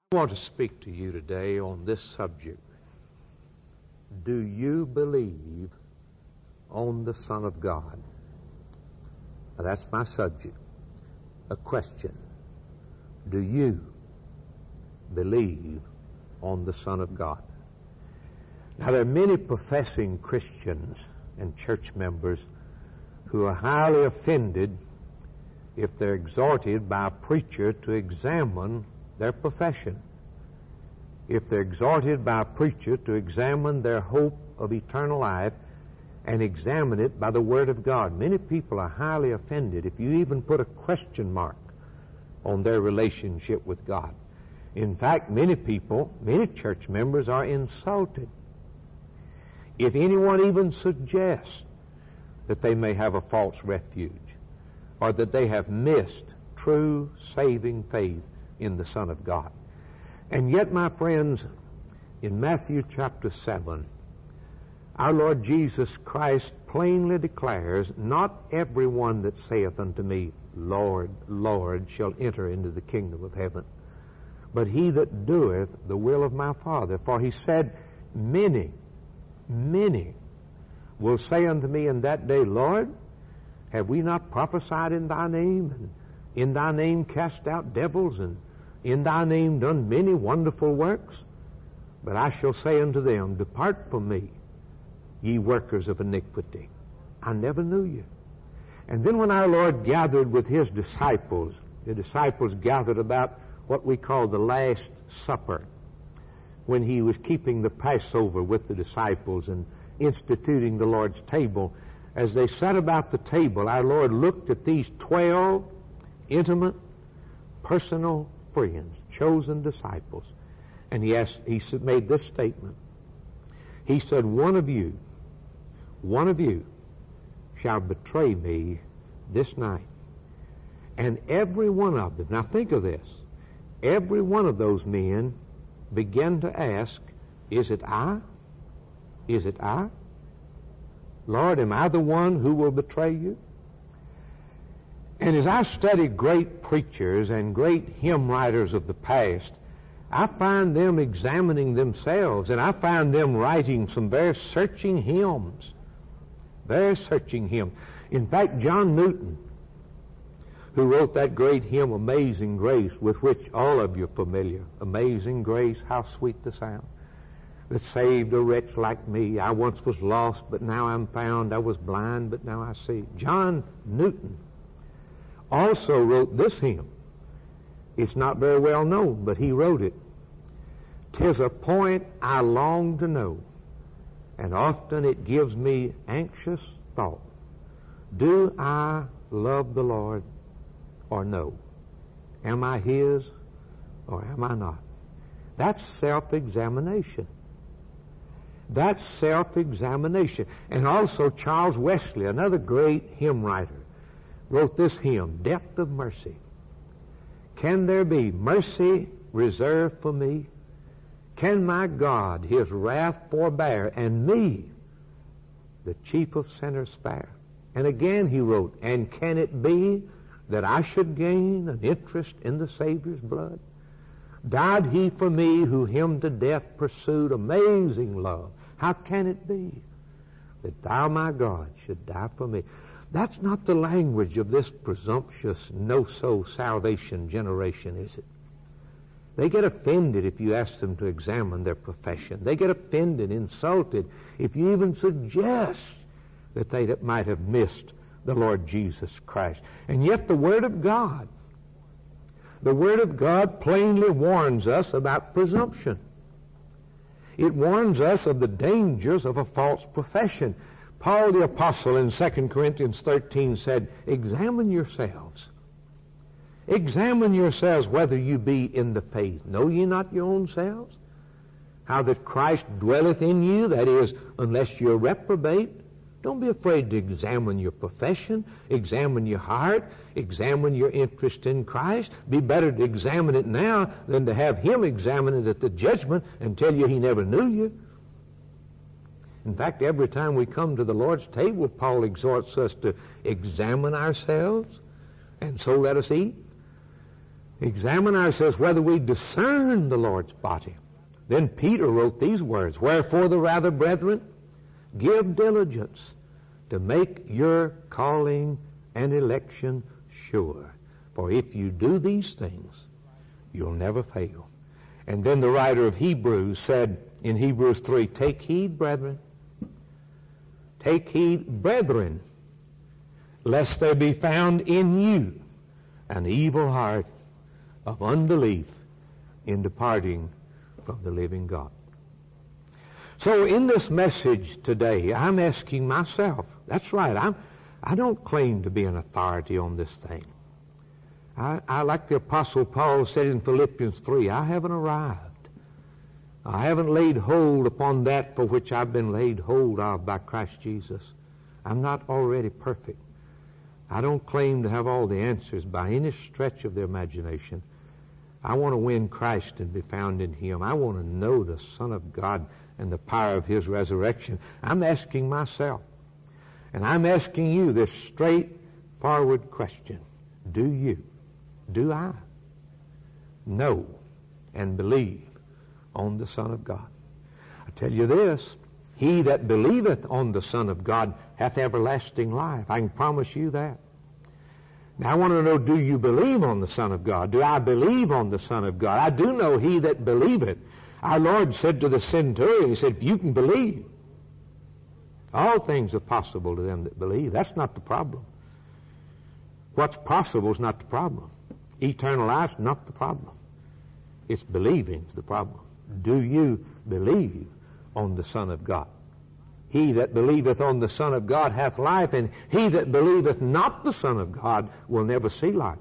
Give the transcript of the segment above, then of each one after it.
I want to speak to you today on this subject. Do you believe on the Son of God? Now, that's my subject. A question. Do you believe on the Son of God? Now, there are many professing Christians and church members who are highly offended if they're exhorted by a preacher to examine their profession. If they're exhorted by a preacher to examine their hope of eternal life and examine it by the Word of God. Many people are highly offended if you even put a question mark on their relationship with God. In fact, many people, many church members are insulted if anyone even suggests that they may have a false refuge or that they have missed true saving faith in the Son of God. And yet, my friends, in Matthew chapter 7, our Lord Jesus Christ plainly declares, "Not everyone that saith unto me, Lord, Lord, shall enter into the kingdom of heaven, but he that doeth the will of my Father. For he said, Many will say unto me in that day, Lord, have we not prophesied in thy name, and in thy name cast out devils, and in thy name done many wonderful works? But I shall say unto them, Depart from me, ye workers of iniquity. I never knew you." And then when our Lord gathered with his disciples, the disciples gathered about what we call the Last Supper, when he was keeping the Passover with the disciples and instituting the Lord's table. As they sat about the table, our Lord looked at these 12 intimate, personal friends, chosen disciples, and he made this statement. He said, one of you shall betray me this night. And every one of them, now think of this, every one of those men began to ask, is it I? Is it I? Lord, am I the one who will betray you? And as I study great preachers and great hymn writers of the past, I find them examining themselves, and I find them writing some very searching hymns. Very searching hymns. In fact, John Newton, who wrote that great hymn, Amazing Grace, with which all of you are familiar. Amazing grace, how sweet the sound, that saved a wretch like me. I once was lost, but now I'm found. I was blind, but now I see. John Newton also wrote this hymn. It's not very well known, but he wrote it. "'Tis a point I long to know, and often it gives me anxious thought. Do I love the Lord or no? Am I his or am I not?" That's self-examination. That's self-examination. And also Charles Wesley, another great hymn writer, wrote this hymn, "Depth of Mercy." "Can there be mercy reserved for me? Can my God his wrath forbear, and me, the chief of sinners, spare?" And again he wrote, "And can it be that I should gain an interest in the Savior's blood? Died he for me who him to death pursued? Amazing love, how can it be that thou, my God, should die for me?" That's not the language of this presumptuous, no-so salvation generation, is it? They get offended if you ask them to examine their profession. They get offended, insulted, if you even suggest that they might have missed the Lord Jesus Christ. And yet the Word of God plainly warns us about presumption. It warns us of the dangers of a false profession. Paul the Apostle in 2 Corinthians 13 said, Examine yourselves whether you be in the faith. Know ye not your own selves, how that Christ dwelleth in you, that is, unless you're reprobate. Don't be afraid to examine your profession, examine your heart, examine your interest in Christ. Be better to examine it now than to have Him examine it at the judgment and tell you He never knew you. In fact, every time we come to the Lord's table, Paul exhorts us to examine ourselves, and so let us eat. Examine ourselves whether we discern the Lord's body. Then Peter wrote these words, "Wherefore the rather, brethren, give diligence to make your calling and election sure. For if you do these things, you'll never fail." And then the writer of Hebrews said in Hebrews 3, "Take heed, brethren, lest there be found in you an evil heart of unbelief in departing from the living God." So in this message today, I'm asking myself, that's right, I don't claim to be an authority on this thing. I like the Apostle Paul said in Philippians 3, I haven't arrived. I haven't laid hold upon that for which I've been laid hold of by Christ Jesus. I'm not already perfect. I don't claim to have all the answers by any stretch of the imagination. I want to win Christ and be found in Him. I want to know the Son of God and the power of His resurrection. I'm asking myself, and I'm asking you this straightforward question. Do I know and believe on the Son of God? I tell you this, he that believeth on the Son of God hath everlasting life. I can promise you that. Now I want to know, do you believe on the Son of God? Do I believe on the Son of God? I do know he that believeth. Our Lord said to the centurion, He said, if you can believe, all things are possible to them that believe. That's not the problem. What's possible is not the problem. Eternal life's not the problem. It's believing's the problem. Do you believe on the Son of God? He that believeth on the Son of God hath life, and he that believeth not the Son of God will never see life.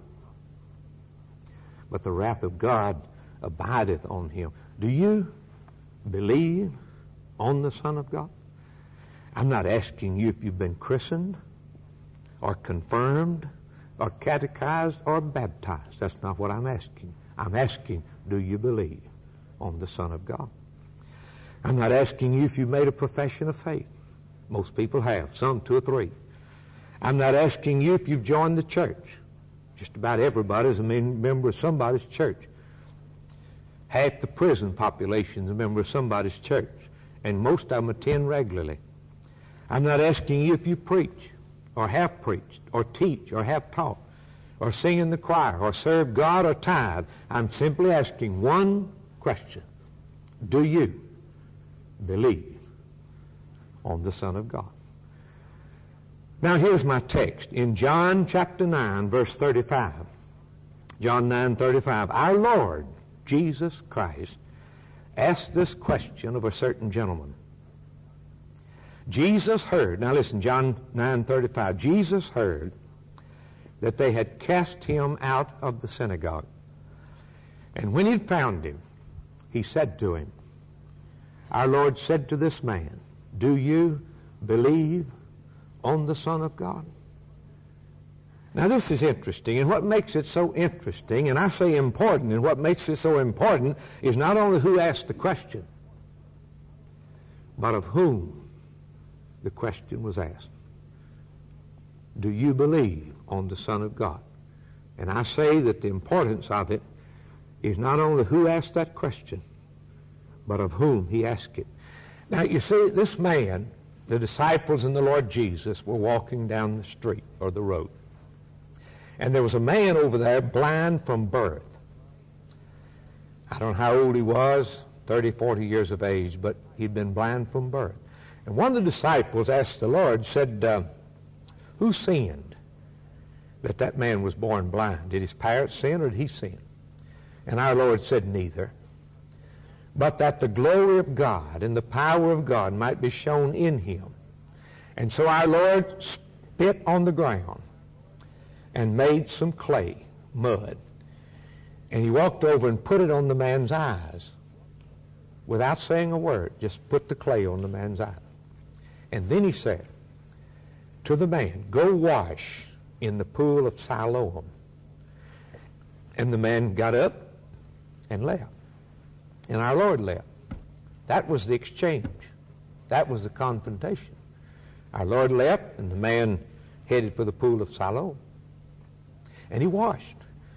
But the wrath of God abideth on him. Do you believe on the Son of God? I'm not asking you if you've been christened or confirmed or catechized or baptized. That's not what I'm asking. I'm asking, do you believe on the Son of God? I'm not asking you if you've made a profession of faith. Most people have, some 2 or 3. I'm not asking you if you've joined the church. Just about everybody is a member of somebody's church. Half the prison population is a member of somebody's church, and most of them attend regularly. I'm not asking you if you preach, or have preached, or teach, or have taught, or sing in the choir, or serve God, or tithe. I'm simply asking one question. Do you believe on the Son of God? Now here's my text. In John chapter 9, verse 35. John 9:35. Our Lord Jesus Christ asked this question of a certain gentleman. Jesus heard, now listen, John 9:35. Jesus heard that they had cast him out of the synagogue. And when he'd found him, he said to him, our Lord said to this man, do you believe on the Son of God? Now this is interesting, and what makes it so interesting, and I say important, and what makes it so important is not only who asked the question, but of whom the question was asked. Do you believe on the Son of God? And I say that the importance of it is not only who asked that question, but of whom he asked it. Now you see, this man, the disciples and the Lord Jesus were walking down the street or the road. And there was a man over there blind from birth. I don't know how old he was, 30, 40 years of age, but he'd been blind from birth. And one of the disciples asked the Lord, said, who sinned that man was born blind? Did his parents sin or did he sin? And our Lord said, neither. But that the glory of God and the power of God might be shown in him. And so our Lord spit on the ground and made some clay, mud. And he walked over and put it on the man's eyes without saying a word, just put the clay on the man's eyes. And then he said to the man, go wash in the pool of Siloam. And the man got up and left. And our Lord left. That was the exchange. That was the confrontation. Our Lord left, and the man headed for the pool of Siloam. And he washed.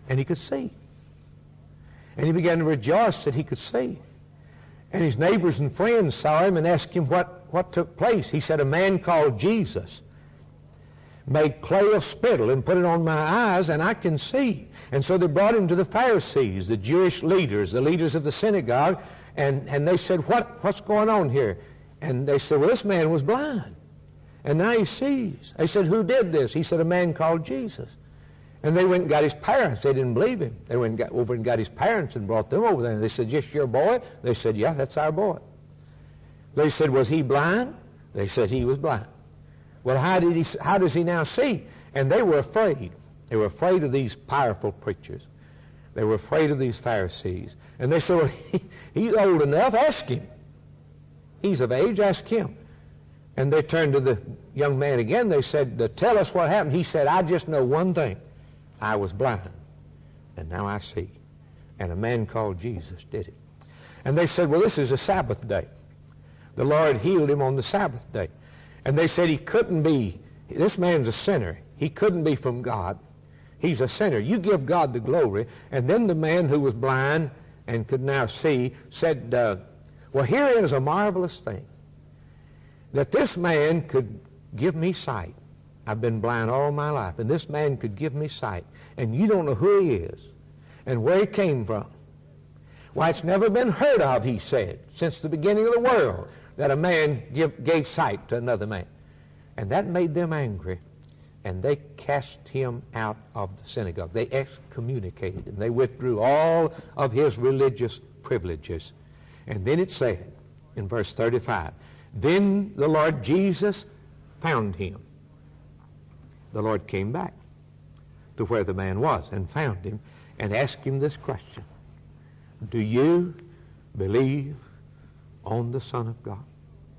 And he could see. And he began to rejoice that he could see. And his neighbors and friends saw him and asked him what took place. He said, a man called Jesus made clay of spittle and put it on my eyes, and I can see. And so they brought him to the Pharisees, the Jewish leaders, the leaders of the synagogue, and they said, what's going on here? And they said, well, this man was blind, and now he sees. They said, who did this? He said, a man called Jesus. And they went and got his parents. They didn't believe him. They went and over and got his parents and brought them over there. And they said, just your boy? They said, yeah, that's our boy. They said, was he blind? They said he was blind. Well, how does he now see? And they were afraid. They were afraid of these powerful preachers. They were afraid of these Pharisees. And they said, well, he's old enough, ask him. He's of age, ask him. And they turned to the young man again. They said, tell us what happened. He said, I just know one thing. I was blind, and now I see. And a man called Jesus did it. And they said, well, this is a Sabbath day. The Lord healed him on the Sabbath day. And they said he couldn't be, this man's a sinner. He couldn't be from God. He's a sinner. You give God the glory. And then the man who was blind and could now see said, well, here is a marvelous thing. That this man could give me sight. I've been blind all my life, and this man could give me sight. And you don't know who he is and where he came from. Why, it's never been heard of, he said, since the beginning of the world, that a man gave sight to another man. And that made them angry, and they cast him out of the synagogue. They excommunicated him. They withdrew all of his religious privileges. And then it said, in verse 35, then the Lord Jesus found him. The Lord came back to where the man was and found him and asked him this question. Do you believe on the Son of God?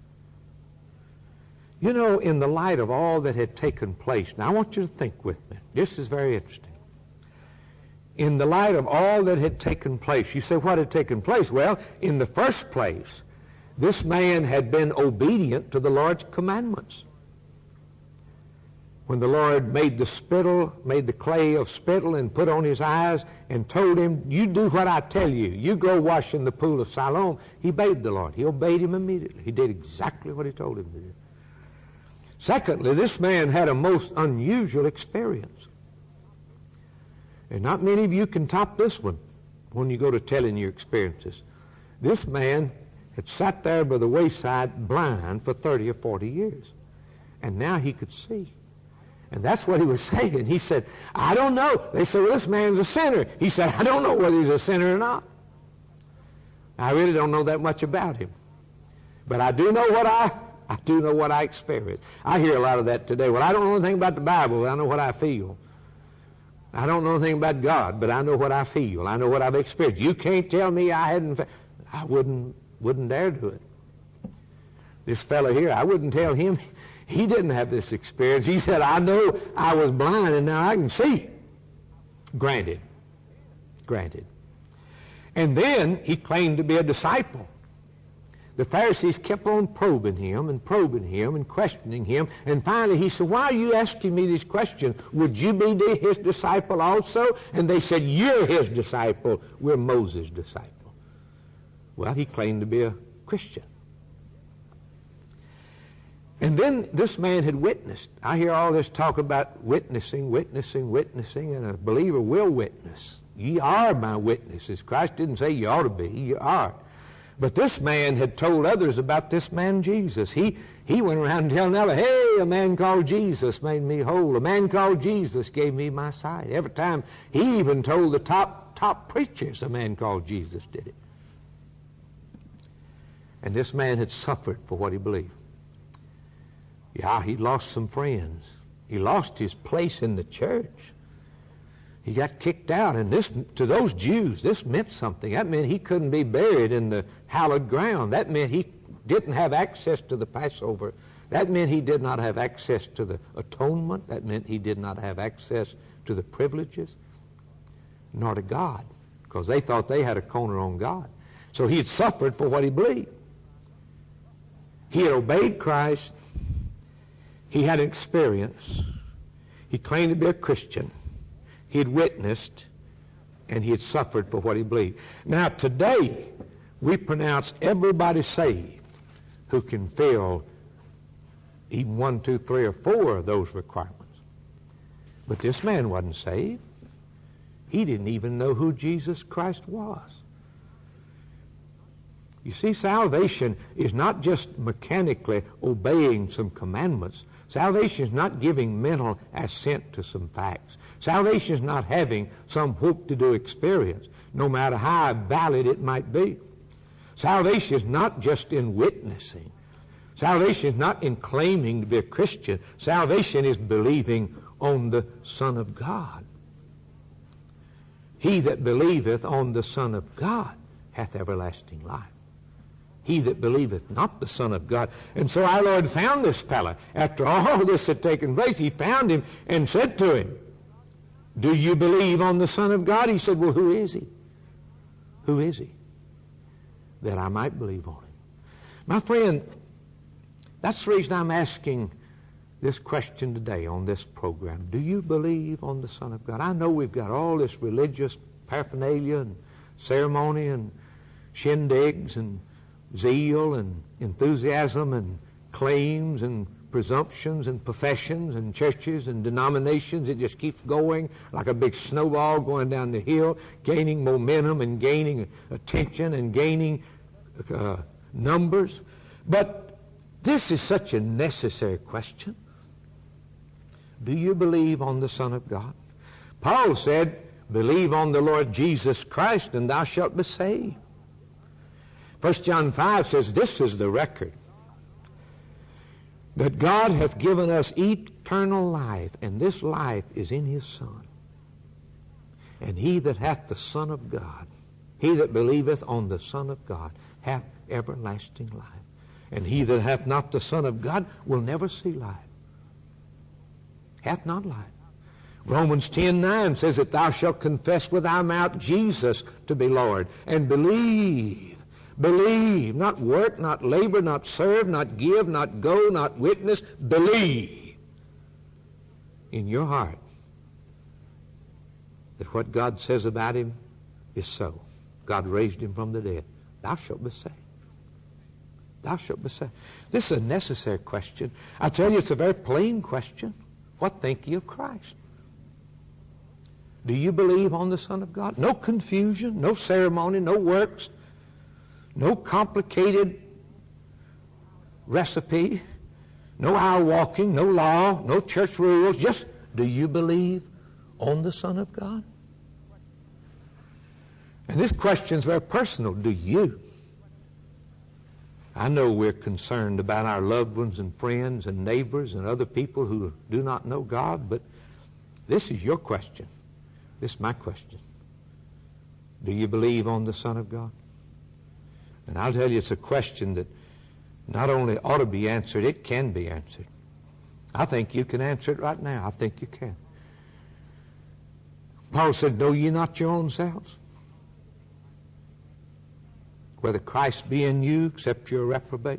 You know, in the light of all that had taken place, now I want you to think with me. This is very interesting. In the light of all that had taken place, you say, what had taken place? Well, in the first place, this man had been obedient to the Lord's commandments. When the Lord made the clay of spittle and put on his eyes and told him, you do what I tell you. You go wash in the pool of Siloam. He obeyed the Lord. He obeyed him immediately. He did exactly what he told him to do. Secondly, this man had a most unusual experience. And not many of you can top this one when you go to telling your experiences. This man had sat there by the wayside blind for 30 or 40 years. And now he could see. And that's what he was saying. He said, I don't know. They said, well, this man's a sinner. He said, I don't know whether he's a sinner or not. I really don't know that much about him. But I do know what I experienced. I hear a lot of that today. Well, I don't know anything about the Bible, but I know what I feel. I don't know anything about God, but I know what I feel. I know what I've experienced. You can't tell me I wouldn't dare do it. This fellow here, I wouldn't tell him. He didn't have this experience. He said, I know I was blind and now I can see. Granted. And then he claimed to be a disciple. The Pharisees kept on probing him and questioning him. And finally he said, why are you asking me these questions? Would you be his disciple also? And they said, you're his disciple. We're Moses' disciple. Well, he claimed to be a Christian. And then this man had witnessed. I hear all this talk about witnessing, and a believer will witness. Ye are my witnesses. Christ didn't say you ought to be. You are. But this man had told others about this man Jesus. He went around telling others, hey, a man called Jesus made me whole. A man called Jesus gave me my sight. Every time he even told the top preachers a man called Jesus did it. And this man had suffered for what he believed. Yeah, he lost some friends. He lost his place in the church. He got kicked out. And this, to those Jews, this meant something. That meant he couldn't be buried in the hallowed ground. That meant he didn't have access to the Passover. That meant he did not have access to the atonement. That meant he did not have access to the privileges, nor to God, because they thought they had a corner on God. So he had suffered for what he believed. He had obeyed Christ. He had experience. He claimed to be a Christian. He had witnessed. and he had suffered for what he believed. Now today, we pronounce everybody saved who can fill even 1, 2, 3, or 4 of those requirements. But this man wasn't saved. He didn't even know who Jesus Christ was. You see, salvation is not just mechanically obeying some commandments. Salvation is not giving mental assent to some facts. Salvation is not having some hope-to-do experience, no matter how valid it might be. Salvation is not just in witnessing. Salvation is not in claiming to be a Christian. Salvation is believing on the Son of God. He that believeth on the Son of God hath everlasting life. He that believeth not the Son of God. And so our Lord found this fellow. After all this had taken place, he found him and said to him, do you believe on the Son of God? He said, well, who is he? Who is he? That I might believe on him. My friend, that's the reason I'm asking this question today on this program. Do you believe on the Son of God? I know we've got all this religious paraphernalia and ceremony and shindigs and zeal and enthusiasm and claims and presumptions and professions and churches and denominations. It just keeps going like a big snowball going down the hill, gaining momentum and gaining attention and gaining numbers. But this is such a necessary question. Do you believe on the Son of God? Paul said, believe on the Lord Jesus Christ and thou shalt be saved. 1 John 5 says, this is the record, that God hath given us eternal life, and this life is in his Son. And he that hath the Son of God, he that believeth on the Son of God, hath everlasting life. And he that hath not the Son of God will never see life. Hath not life. Romans 10:9 says that thou shalt confess with thy mouth Jesus to be Lord, and believe, not work, not labor, not serve, not give, not go, not witness, believe in your heart that what God says about him is so. God raised him from the dead. Thou shalt be saved. Thou shalt be saved. This is a necessary question. I tell you, it's a very plain question. What think ye of Christ? Do you believe on the Son of God? No confusion, no ceremony, no works, no complicated recipe, no aisle walking, no law, no church rules. Just, do you believe on the Son of God? And this question is very personal. Do you? I know we're concerned about our loved ones and friends and neighbors and other people who do not know God, but this is your question. This is my question. Do you believe on the Son of God? And I'll tell you, it's a question that not only ought to be answered, it can be answered. I think you can answer it right now. I think you can. Paul said, know ye not your own selves? Whether Christ be in you, except you're a reprobate.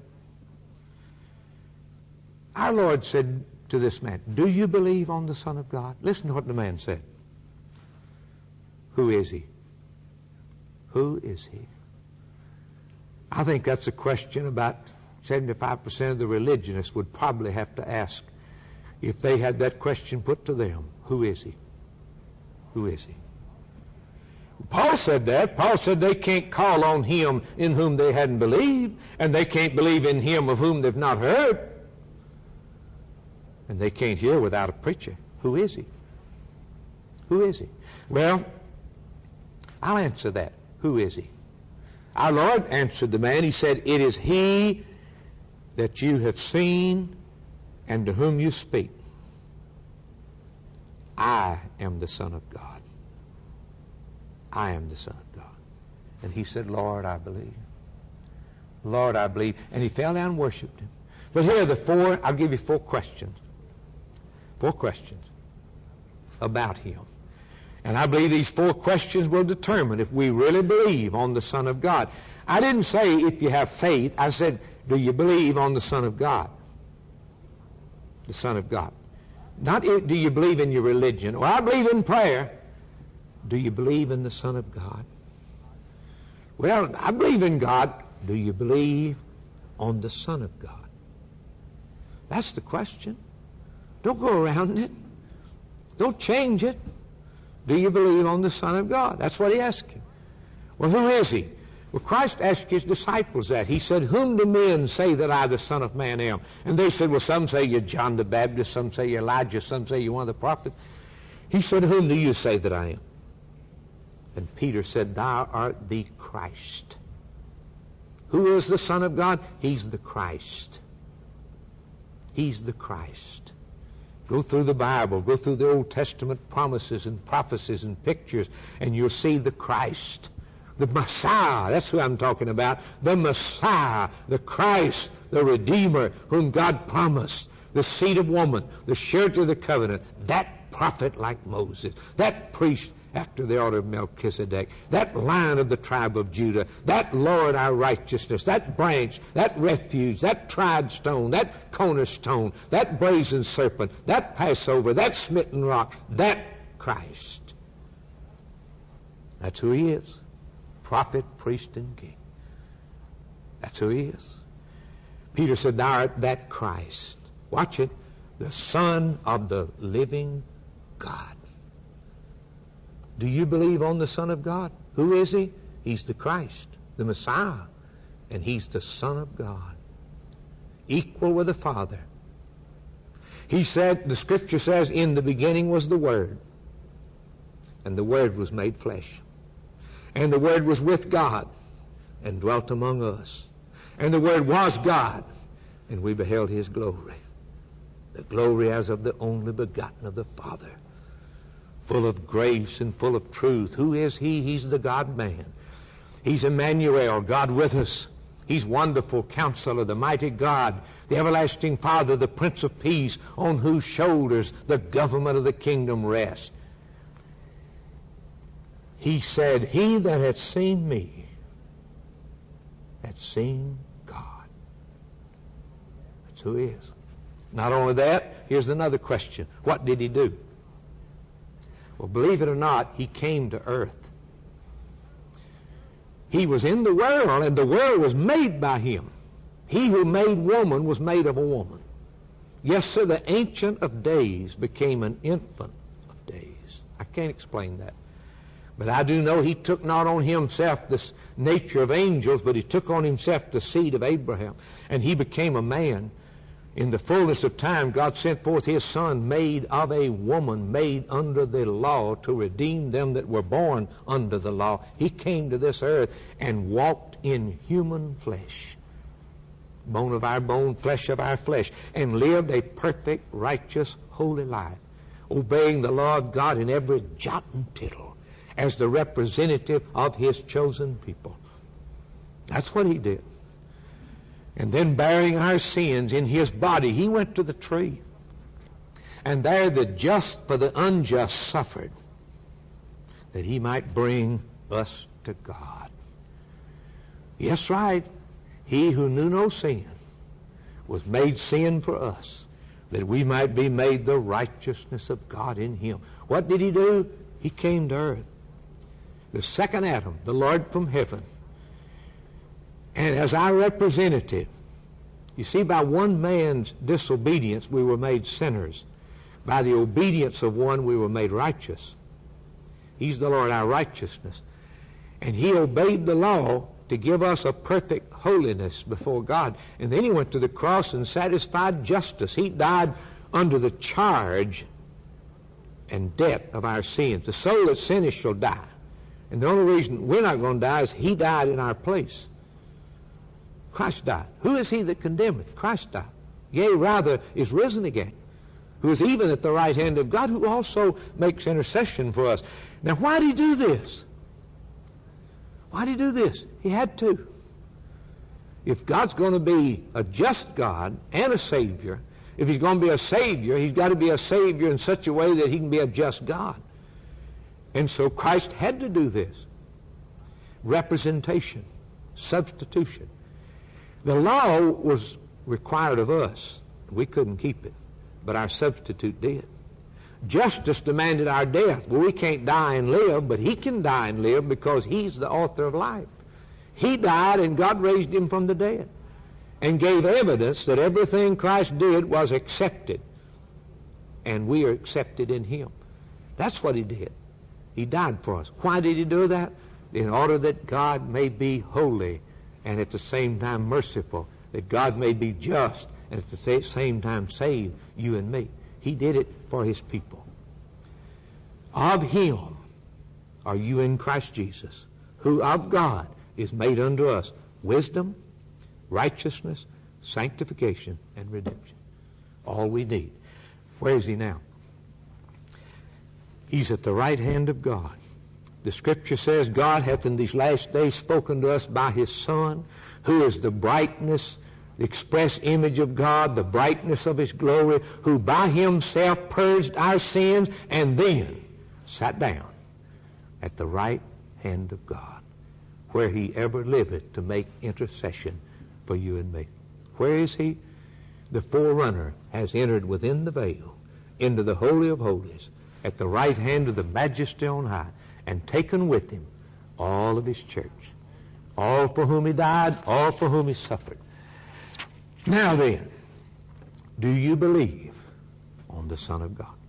Our Lord said to this man, do you believe on the Son of God? Listen to what the man said. Who is he? Who is he? I think that's a question about 75% of the religionists would probably have to ask if they had that question put to them. Who is he? Who is he? Paul said that. Paul said they can't call on him in whom they hadn't believed, and they can't believe in him of whom they've not heard. And they can't hear without a preacher. Who is he? Who is he? Well, I'll answer that. Who is he? Our Lord answered the man. He said, it is he that you have seen and to whom you speak. I am the Son of God. I am the Son of God. And he said, Lord, I believe. Lord, I believe. And he fell down and worshipped him. But here are the four, I'll give you 4 questions. 4 questions about him. And I believe these 4 questions will determine if we really believe on the Son of God. I didn't say if you have faith. I said, do you believe on the Son of God? The Son of God. Not do you believe in your religion. Or I believe in prayer. Do you believe in the Son of God? Well, I believe in God. Do you believe on the Son of God? That's the question. Don't go around it. Don't change it. Do you believe on the Son of God? That's what he asked him. Well, who is he? Well, Christ asked his disciples that. He said, whom do men say that I, the Son of Man, am? And they said, well, some say you're John the Baptist, some say you're Elijah, some say you're one of the prophets. He said, whom do you say that I am? And Peter said, thou art the Christ. Who is the Son of God? He's the Christ. He's the Christ. Go through the Bible, go through the Old Testament promises and prophecies and pictures, and you'll see the Christ. The Messiah, that's who I'm talking about. The Messiah, the Christ, the Redeemer, whom God promised. The seed of woman, the surety of the covenant. That prophet like Moses. That priest after the order of Melchizedek. That Lion of the tribe of Judah. That Lord our righteousness. That branch, that refuge, that tried stone, that cornerstone, that brazen serpent, that Passover, that smitten rock. That Christ. That's who he is. Prophet, priest, and king. That's who he is. Peter said, thou art that Christ. Watch it. The Son of the living God. Do you believe on the Son of God? Who is he? He's the Christ, the Messiah, and he's the Son of God, equal with the Father. He said, the Scripture says, in the beginning was the Word, and the Word was made flesh. And the Word was with God and dwelt among us. And the Word was God, and we beheld his glory. The glory as of the only begotten of the Father, full of grace and full of truth. Who is he? He's the God-man. He's Emmanuel, God with us. He's Wonderful Counselor, the mighty God, the everlasting Father, the Prince of Peace, on whose shoulders the government of the kingdom rests. He said, he that hath seen me hath seen God. That's who he is. Not only that, here's another question. What did he do? Well, believe it or not, he came to earth. He was in the world, and the world was made by him. He who made woman was made of a woman. Yes, sir, the Ancient of Days became an infant of days. I can't explain that. But I do know he took not on himself the nature of angels, but he took on himself the seed of Abraham. And he became a man. In the fullness of time, God sent forth his Son, made of a woman, made under the law, to redeem them that were born under the law. He came to this earth and walked in human flesh, bone of our bone, flesh of our flesh, and lived a perfect, righteous, holy life, obeying the law of God in every jot and tittle, as the representative of his chosen people. That's what he did. And then, bearing our sins in his body, he went to the tree. And there the just for the unjust suffered, that he might bring us to God. Yes, right. He who knew no sin was made sin for us, that we might be made the righteousness of God in him. What did he do? He came to earth. The second Adam, the Lord from heaven. And as our representative, you see, by one man's disobedience we were made sinners. By the obedience of one we were made righteous. He's the Lord, our righteousness. And he obeyed the law to give us a perfect holiness before God. And then he went to the cross and satisfied justice. He died under the charge and debt of our sins. The soul that sinneth shall die. And the only reason we're not going to die is he died in our place. Christ died. Who is he that condemneth? Christ died. Yea, rather, is risen again, who is even at the right hand of God, who also makes intercession for us. Now, why did he do this? Why did he do this? He had to. If God's going to be a just God and a Savior, if he's going to be a Savior, he's got to be a Savior in such a way that he can be a just God. And so Christ had to do this. Representation, substitution. The law was required of us. We couldn't keep it, but our substitute did. Justice demanded our death. Well, we can't die and live, but he can die and live because he's the author of life. He died and God raised him from the dead and gave evidence that everything Christ did was accepted. And we are accepted in him. That's what he did. He died for us. Why did he do that? In order that God may be holy and at the same time merciful, that God may be just and at the same time save you and me. He did it for his people. Of him are you in Christ Jesus, who of God is made unto us wisdom, righteousness, sanctification, and redemption. All we need. Where is he now? He's at the right hand of God. The Scripture says God hath in these last days spoken to us by his Son, who is the brightness, the express image of God, the brightness of his glory, who by himself purged our sins and then sat down at the right hand of God, where he ever liveth to make intercession for you and me. Where is he? The forerunner has entered within the veil into the Holy of Holies at the right hand of the Majesty on high and taken with him all of his church, all for whom he died, all for whom he suffered. Now then, do you believe on the Son of God?